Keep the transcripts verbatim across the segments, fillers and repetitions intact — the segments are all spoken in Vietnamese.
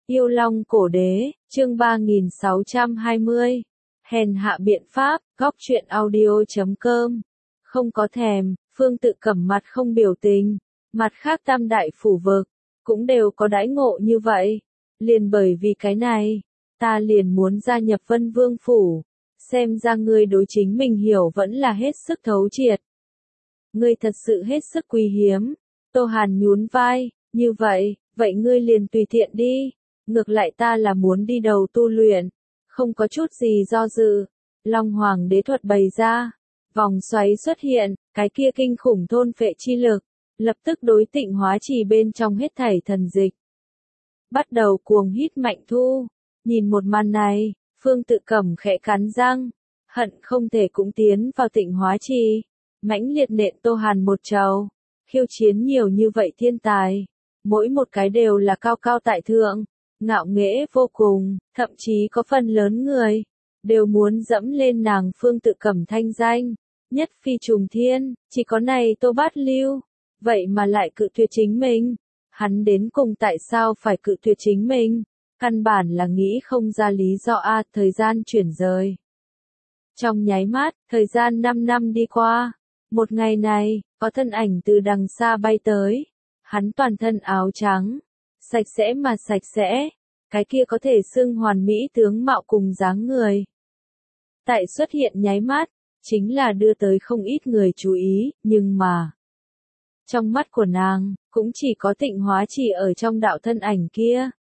Yêu Long Cổ Đế, chương ba nghìn sáu trăm hai mươi. Hèn hạ biện pháp, góc truyện audio chấm com. Không có thèm, Phương Tự Cẩm mặt không biểu tình, mặt khác tam đại phủ vực, cũng đều có đãi ngộ như vậy. Liền bởi vì cái này, ta liền muốn gia nhập Vân Vương Phủ, xem ra ngươi đối chính mình hiểu vẫn là hết sức thấu triệt. Ngươi thật sự hết sức quý hiếm. Tô Hàn nhún vai, như vậy, vậy ngươi liền tùy tiện đi. Ngược lại ta là muốn đi đầu tu luyện, không có chút gì do dự. Long Hoàng đế thuật bày ra, vòng xoáy xuất hiện, cái kia kinh khủng thôn phệ chi lực, lập tức đối Tịnh Hóa Trì bên trong hết thảy thần dịch. Bắt đầu cuồng hít mạnh thu, nhìn một màn này, Phương Tự Cẩm khẽ cắn răng, hận không thể cũng tiến vào Tịnh Hóa Trì, mãnh liệt nện Tô Hàn một trầu, khiêu chiến nhiều như vậy thiên tài, mỗi một cái đều là cao cao tại thượng. Ngạo nghễ vô cùng, thậm chí có phần lớn người, đều muốn dẫm lên nàng Phương Tự Cẩm thanh danh, nhất phi trùng thiên, chỉ có này Tô Bát Lưu, vậy mà lại cự tuyệt chính mình, hắn đến cùng tại sao phải cự tuyệt chính mình, căn bản là nghĩ không ra lý do a. Thời gian chuyển rời. Trong nháy mắt, thời gian năm năm đi qua, một ngày này, có thân ảnh từ đằng xa bay tới, hắn toàn thân áo trắng, sạch sẽ mà sạch sẽ, cái kia có thể xưng hoàn mỹ tướng mạo cùng dáng người. Tại xuất hiện nháy mắt, chính là đưa tới không ít người chú ý, nhưng mà, trong mắt của nàng, cũng chỉ có Tịnh Hóa Trì ở trong đạo thân ảnh kia.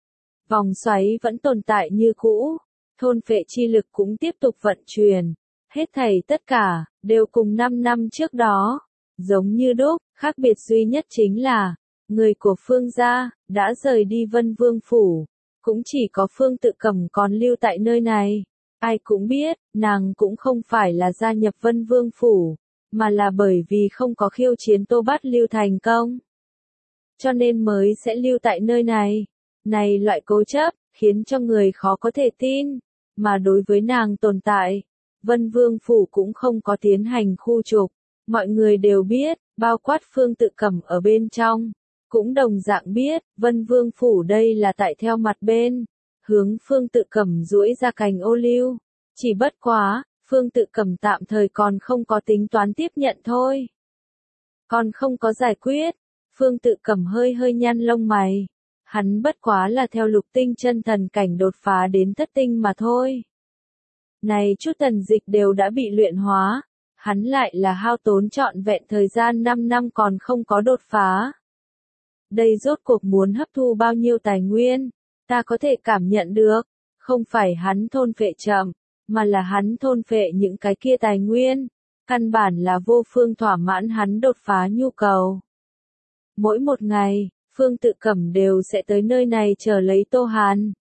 Vòng xoáy vẫn tồn tại như cũ, thôn phệ chi lực cũng tiếp tục vận chuyển, hết thảy tất cả, đều cùng năm năm trước đó, giống như đúc, khác biệt duy nhất chính là, người của Phương gia, đã rời đi Vân Vương Phủ, cũng chỉ có Phương Tự Cẩm còn lưu tại nơi này. Ai cũng biết, nàng cũng không phải là gia nhập Vân Vương Phủ, mà là bởi vì không có khiêu chiến Tô Bát Lưu thành công. Cho nên mới sẽ lưu tại nơi này. Này loại cố chấp, khiến cho người khó có thể tin, mà đối với nàng tồn tại, Vân Vương Phủ cũng không có tiến hành khu trục. Mọi người đều biết, bao quát Phương Tự Cẩm ở bên trong. Cũng đồng dạng biết, Vân Vương Phủ đây là tại theo mặt bên, hướng Phương Tự Cẩm duỗi ra cành ô liu. Chỉ bất quá, Phương Tự Cẩm tạm thời còn không có tính toán tiếp nhận thôi. Còn không có giải quyết, Phương Tự Cẩm hơi hơi nhăn lông mày. Hắn bất quá là theo lục tinh chân thần cảnh đột phá đến thất tinh mà thôi. Này chút tần dịch đều đã bị luyện hóa, hắn lại là hao tốn trọn vẹn thời gian năm năm còn không có đột phá. Đây rốt cuộc muốn hấp thu bao nhiêu tài nguyên, ta có thể cảm nhận được, không phải hắn thôn phệ chậm, mà là hắn thôn phệ những cái kia tài nguyên, căn bản là vô phương thỏa mãn hắn đột phá nhu cầu. Mỗi một ngày, Phương Tự Cẩm đều sẽ tới nơi này chờ lấy Tô Hàn.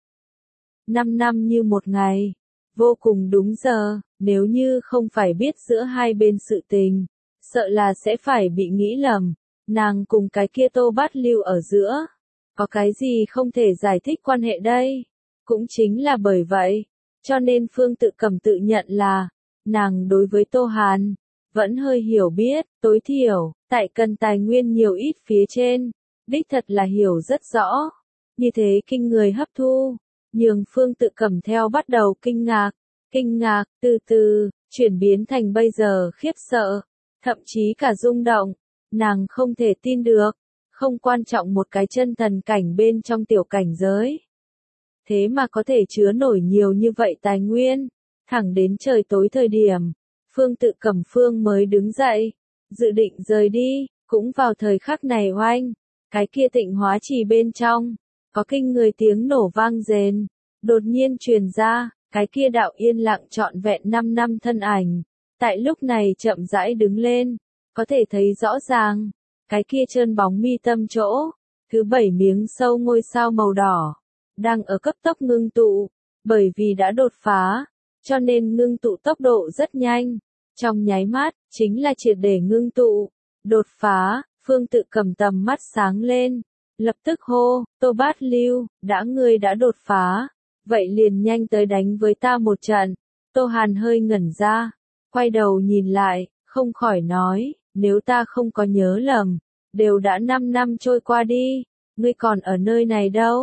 Năm năm như một ngày, vô cùng đúng giờ, nếu như không phải biết giữa hai bên sự tình, sợ là sẽ phải bị nghĩ lầm. Nàng cùng cái kia Tô Bát Lưu ở giữa, có cái gì không thể giải thích quan hệ đây? Cũng chính là bởi vậy, cho nên Phương Tự Cẩm tự nhận là, nàng đối với Tô Hàn, vẫn hơi hiểu biết, tối thiểu, tại cần tài nguyên nhiều ít phía trên, đích thật là hiểu rất rõ. Như thế kinh người hấp thu, nhường Phương Tự Cẩm theo bắt đầu kinh ngạc, kinh ngạc, từ từ, chuyển biến thành bây giờ khiếp sợ, thậm chí cả rung động. Nàng không thể tin được, không quan trọng một cái chân thần cảnh bên trong tiểu cảnh giới. Thế mà có thể chứa nổi nhiều như vậy tài nguyên, thẳng đến trời tối thời điểm, Phương Tự Cẩm phương mới đứng dậy, dự định rời đi, cũng vào thời khắc này oanh, cái kia Tịnh Hóa Trì bên trong, có kinh người tiếng nổ vang rền, đột nhiên truyền ra, cái kia đạo yên lặng trọn vẹn năm năm thân ảnh, tại lúc này chậm rãi đứng lên. Có thể thấy rõ ràng, cái kia trơn bóng mi tâm chỗ, thứ bảy miếng sâu ngôi sao màu đỏ, đang ở cấp tốc ngưng tụ, bởi vì đã đột phá, cho nên ngưng tụ tốc độ rất nhanh, trong nháy mắt, chính là triệt để ngưng tụ, đột phá, Phương Tự Cẩm tầm mắt sáng lên, lập tức hô, Tô Bát Lưu, đã ngươi đã đột phá, vậy liền nhanh tới đánh với ta một trận. Tô Hàn hơi ngẩn ra, quay đầu nhìn lại, không khỏi nói, nếu ta không có nhớ lầm, đều đã năm năm trôi qua đi, ngươi còn ở nơi này đâu?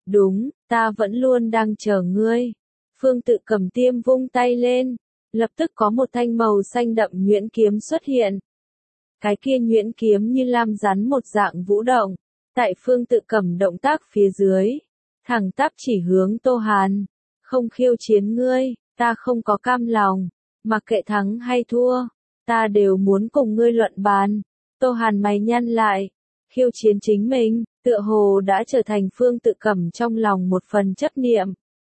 Đúng, ta vẫn luôn đang chờ ngươi. Phương Tự Cầm tiêm vung tay lên, lập tức có một thanh màu xanh đậm nhuyễn kiếm xuất hiện. Cái kia nhuyễn kiếm như lam rắn một dạng vũ động, tại Phương Tự Cầm động tác phía dưới, thẳng tắp chỉ hướng Tô Hàn. Không khiêu chiến ngươi, ta không có cam lòng, mặc kệ thắng hay thua, ta đều muốn cùng ngươi luận bàn. Tô Hàn mày nhăn lại, khiêu chiến chính mình, tựa hồ đã trở thành Phương Tự Cầm trong lòng một phần chấp niệm.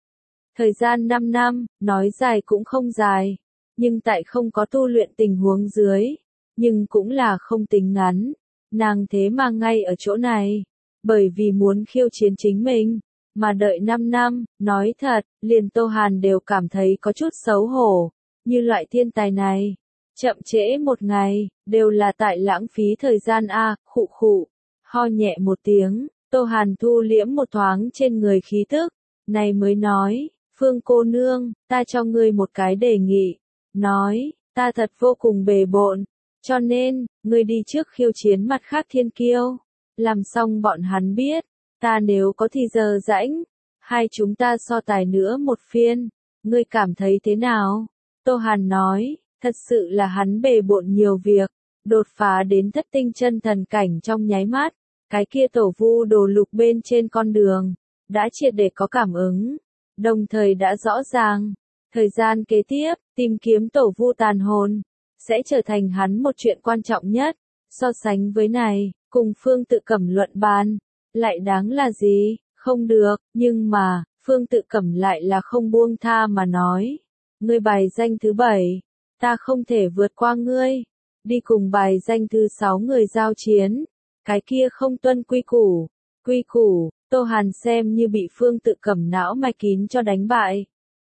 Thời gian năm năm, nói dài cũng không dài, nhưng tại không có tu luyện tình huống dưới, nhưng cũng là không tính ngắn. Nàng thế mà ngay ở chỗ này, bởi vì muốn khiêu chiến chính mình, mà đợi năm năm, nói thật, liền Tô Hàn đều cảm thấy có chút xấu hổ, như loại thiên tài này. Chậm trễ một ngày, đều là tại lãng phí thời gian a. Khụ khụ, ho nhẹ một tiếng, Tô Hàn thu liễm một thoáng trên người khí tức, này mới nói, Phương cô nương, ta cho ngươi một cái đề nghị, nói, ta thật vô cùng bề bộn, cho nên, ngươi đi trước khiêu chiến mặt khác thiên kiêu, làm xong bọn hắn biết, ta nếu có thì giờ rãnh, hai chúng ta so tài nữa một phiên, ngươi cảm thấy thế nào? Tô Hàn nói, thật sự là hắn bề bộn nhiều việc, đột phá đến thất tinh chân thần cảnh trong nháy mắt, cái kia tổ vu đồ lục bên trên con đường, đã triệt để có cảm ứng, đồng thời đã rõ ràng, thời gian kế tiếp, tìm kiếm tổ vu tàn hồn, sẽ trở thành hắn một chuyện quan trọng nhất, so sánh với này, cùng Phương Tự Cầm luận bàn, lại đáng là gì, không được, nhưng mà, Phương Tự Cầm lại là không buông tha mà nói, ngươi bài danh thứ bảy, ta không thể vượt qua ngươi, đi cùng bài danh thứ sáu người giao chiến, cái kia không tuân quy củ, quy củ, Tô Hàn xem như bị Phương Tự Cầm não mạch kín cho đánh bại.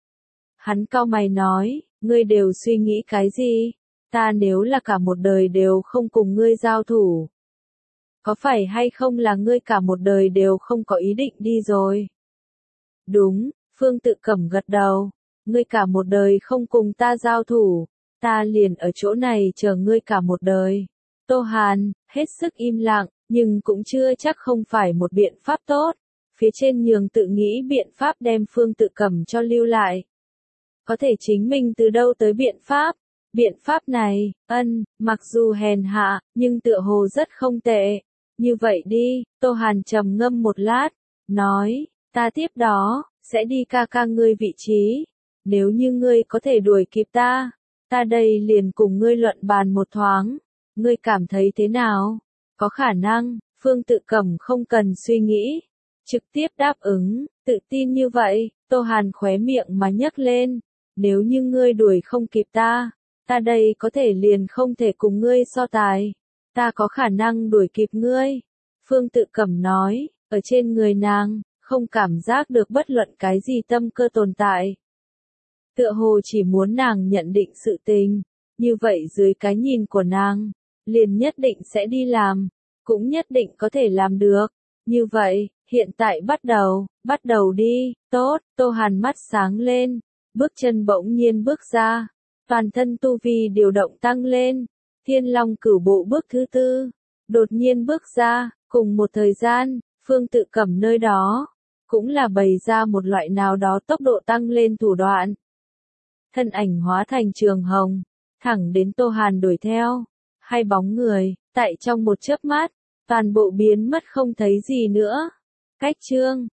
Hắn cau mày nói, ngươi đều suy nghĩ cái gì, ta nếu là cả một đời đều không cùng ngươi giao thủ, có phải hay không là ngươi cả một đời đều không có ý định đi rồi? Đúng, Phương Tự Cầm gật đầu, ngươi cả một đời không cùng ta giao thủ, ta liền ở chỗ này chờ ngươi cả một đời. Tô Hàn, hết sức im lặng, nhưng cũng chưa chắc không phải một biện pháp tốt. Phía trên nhường tự nghĩ biện pháp đem Phương Tự Cầm cho lưu lại. Có thể chính mình từ đâu tới biện pháp? Biện pháp này, ân, mặc dù hèn hạ, nhưng tựa hồ rất không tệ. Như vậy đi, Tô Hàn trầm ngâm một lát, nói, ta tiếp đó, sẽ đi ca ca ngươi vị trí. Nếu như ngươi có thể đuổi kịp ta, ta đây liền cùng ngươi luận bàn một thoáng. Ngươi cảm thấy thế nào? Có khả năng, Phương Tự Cầm không cần suy nghĩ. Trực tiếp đáp ứng, tự tin như vậy, Tô Hàn khóe miệng mà nhấc lên. Nếu như ngươi đuổi không kịp ta, ta đây có thể liền không thể cùng ngươi so tài. Ta có khả năng đuổi kịp ngươi. Phương Tự Cầm nói, ở trên người nàng, không cảm giác được bất luận cái gì tâm cơ tồn tại. Tựa hồ chỉ muốn nàng nhận định sự tình, như vậy dưới cái nhìn của nàng, liền nhất định sẽ đi làm, cũng nhất định có thể làm được. Như vậy, hiện tại bắt đầu, bắt đầu đi, tốt, Tô Hàn mắt sáng lên, bước chân bỗng nhiên bước ra, toàn thân tu vi điều động tăng lên, Thiên Long Cửu Bộ bước thứ tư, đột nhiên bước ra, cùng một thời gian, Phương Tự Cầm nơi đó, cũng là bày ra một loại nào đó tốc độ tăng lên thủ đoạn. Thân ảnh hóa thành trường hồng, thẳng đến Tô Hàn đuổi theo, hai bóng người, tại trong một chớp mắt, toàn bộ biến mất không thấy gì nữa. Cách chương